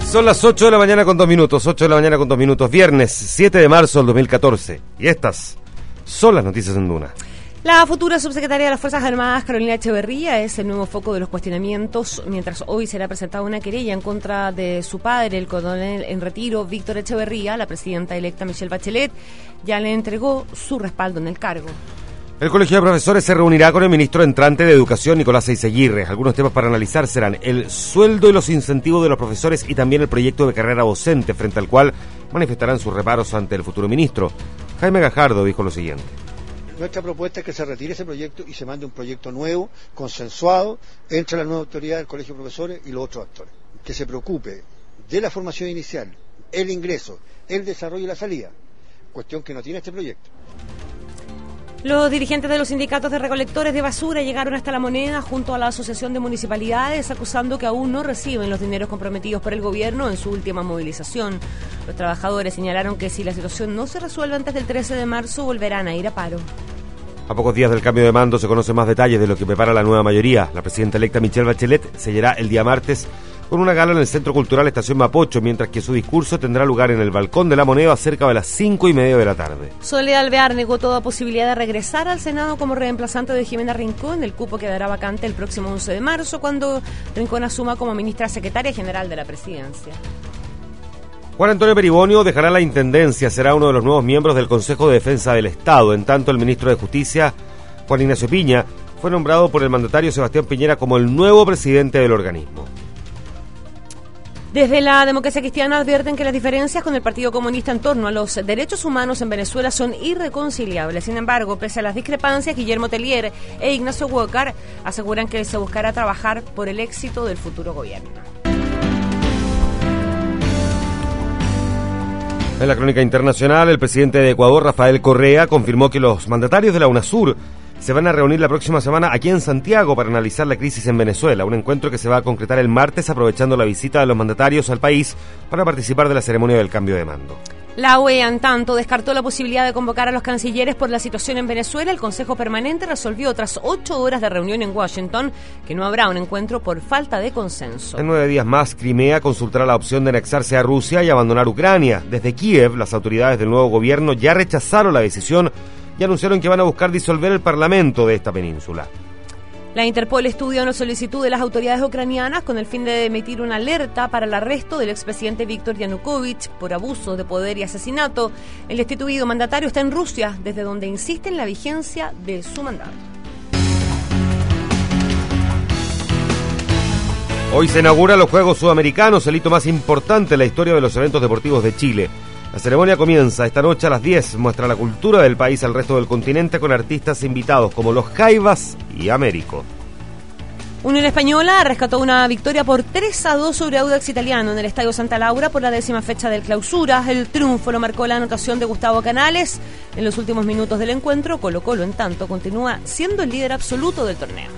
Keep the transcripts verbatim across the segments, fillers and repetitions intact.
Son las ocho de la mañana con dos minutos, ocho de la mañana con dos minutos, viernes siete de marzo del dos mil catorce. Y estas son las noticias en Duna. La futura subsecretaria de las Fuerzas Armadas, Carolina Echeverría, es el nuevo foco de los cuestionamientos, mientras hoy será presentada una querella en contra de su padre, el coronel en retiro, Víctor Echeverría. La presidenta electa, Michelle Bachelet, ya le entregó su respaldo en el cargo. El Colegio de Profesores se reunirá con el ministro entrante de Educación, Nicolás Eiseguirre. Algunos temas para analizar serán el sueldo y los incentivos de los profesores y también el proyecto de carrera docente, frente al cual manifestarán sus reparos ante el futuro ministro. Jaime Gajardo dijo lo siguiente. Nuestra propuesta es que se retire ese proyecto y se mande un proyecto nuevo, consensuado, entre la nueva autoridad del Colegio de Profesores y los otros actores. Que se preocupe de la formación inicial, el ingreso, el desarrollo y la salida, cuestión que no tiene este proyecto. Los dirigentes de los sindicatos de recolectores de basura llegaron hasta La Moneda junto a la Asociación de Municipalidades, acusando que aún no reciben los dineros comprometidos por el gobierno en su última movilización. Los trabajadores señalaron que si la situación no se resuelve antes del trece de marzo, volverán a ir a paro. A pocos días del cambio de mando se conocen más detalles de lo que prepara la nueva mayoría. La presidenta electa Michelle Bachelet sellará el día martes con una gala en el Centro Cultural Estación Mapocho, mientras que su discurso tendrá lugar en el balcón de La Moneda cerca de las cinco y media de la tarde. Soledad Alvear negó toda posibilidad de regresar al Senado como reemplazante de Jimena Rincón. El cupo quedará vacante el próximo once de marzo, cuando Rincón asuma como ministra secretaria general de la presidencia. Juan Antonio Peribonio dejará la intendencia, será uno de los nuevos miembros del Consejo de Defensa del Estado. En tanto, el ministro de Justicia, Juan Ignacio Piña, fue nombrado por el mandatario Sebastián Piñera como el nuevo presidente del organismo. Desde la Democracia Cristiana advierten que las diferencias con el Partido Comunista en torno a los derechos humanos en Venezuela son irreconciliables. Sin embargo, pese a las discrepancias, Guillermo Tellier e Ignacio Huócar aseguran que se buscará trabajar por el éxito del futuro gobierno. En la crónica internacional, el presidente de Ecuador, Rafael Correa, confirmó que los mandatarios de la UNASUR se van a reunir la próxima semana aquí en Santiago para analizar la crisis en Venezuela, un encuentro que se va a concretar el martes aprovechando la visita de los mandatarios al país para participar de la ceremonia del cambio de mando. La O E A, en tanto, descartó la posibilidad de convocar a los cancilleres por la situación en Venezuela. El Consejo Permanente resolvió tras ocho horas de reunión en Washington que no habrá un encuentro por falta de consenso. En nueve días más, Crimea consultará la opción de anexarse a Rusia y abandonar Ucrania. Desde Kiev, las autoridades del nuevo gobierno ya rechazaron la decisión y anunciaron que van a buscar disolver el parlamento de esta península. La Interpol estudia una solicitud de las autoridades ucranianas con el fin de emitir una alerta para el arresto del expresidente Víktor Yanukovych por abuso de poder y asesinato. El destituido mandatario está en Rusia, desde donde insiste en la vigencia de su mandato. Hoy se inaugura los Juegos Sudamericanos, el hito más importante en la historia de los eventos deportivos de Chile. La ceremonia comienza esta noche a las diez, muestra la cultura del país al resto del continente con artistas invitados como Los Jaivas y Américo. Unión Española rescató una victoria por tres a dos sobre Audax Italiano en el Estadio Santa Laura por la décima fecha del Clausura. El triunfo lo marcó la anotación de Gustavo Canales. En los últimos minutos del encuentro, Colo-Colo, en tanto, continúa siendo el líder absoluto del torneo.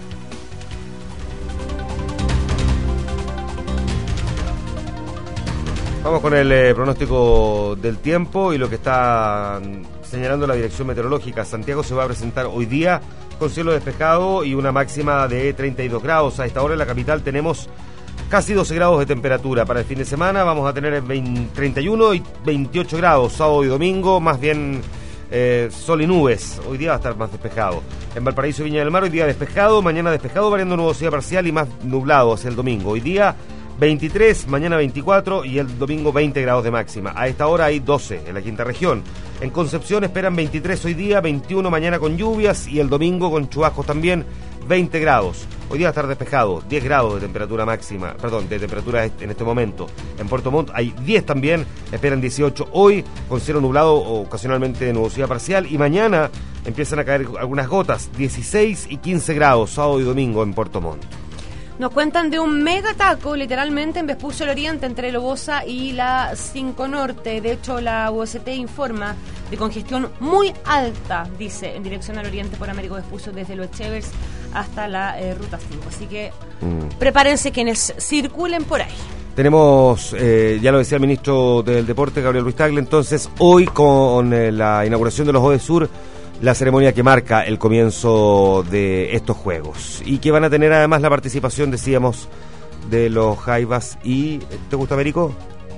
Vamos con el eh, pronóstico del tiempo y lo que está señalando la Dirección Meteorológica. Santiago se va a presentar hoy día con cielo despejado y una máxima de treinta y dos grados. A esta hora en la capital tenemos casi doce grados de temperatura. Para el fin de semana vamos a tener veinte, treinta y uno y veintiocho grados. Sábado y domingo más bien eh, sol y nubes. Hoy día va a estar más despejado. En Valparaíso y Viña del Mar hoy día despejado, mañana despejado, variando nubosidad parcial y más nublado hacia el domingo. Hoy día veintitrés, mañana veinticuatro y el domingo veinte grados de máxima. A esta hora hay doce en la quinta región. En Concepción esperan veintitrés hoy día, veintiuno mañana con lluvias y el domingo con chubascos también, veinte grados. Hoy día va a estar despejado, diez grados de temperatura máxima, perdón, de temperatura en este momento. En Puerto Montt hay diez también, esperan dieciocho hoy con cielo nublado o ocasionalmente de nubosidad parcial y mañana empiezan a caer algunas gotas, dieciséis y quince grados, sábado y domingo en Puerto Montt. Nos cuentan de un mega taco, literalmente, en Vespucio al Oriente, entre Lobosa y la cinco Norte. De hecho, la U S T informa de congestión muy alta, dice, en dirección al Oriente por Américo Vespucio, desde Los Echevers hasta la eh, Ruta cinco. Así que mm. prepárense quienes circulen por ahí. Tenemos, eh, ya lo decía el ministro del Deporte, Gabriel Ruiz Tagle, entonces, hoy con eh, la inauguración de los ODESUR, la ceremonia que marca el comienzo de estos Juegos y que van a tener además la participación, decíamos, de los Jaivas. ¿Y te gusta Américo?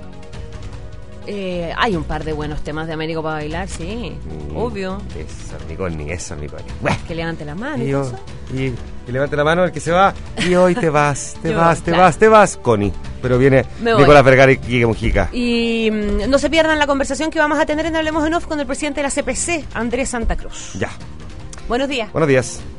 Eh, hay un par de buenos temas de Américo para bailar, sí, mm, obvio. Es Armiconi, es Armiconi. Bueno, que levante la mano. Y, y, yo, y que levante la mano el que se va. Y hoy te vas, te vas, te claro. vas, te vas, Connie. Pero viene Nicolás Vergara y Quique Mujica. Y mmm, no se pierdan la conversación que vamos a tener en Hablemos en Off con el presidente de la C P C, Andrés Santa Cruz. Ya. Buenos días. Buenos días.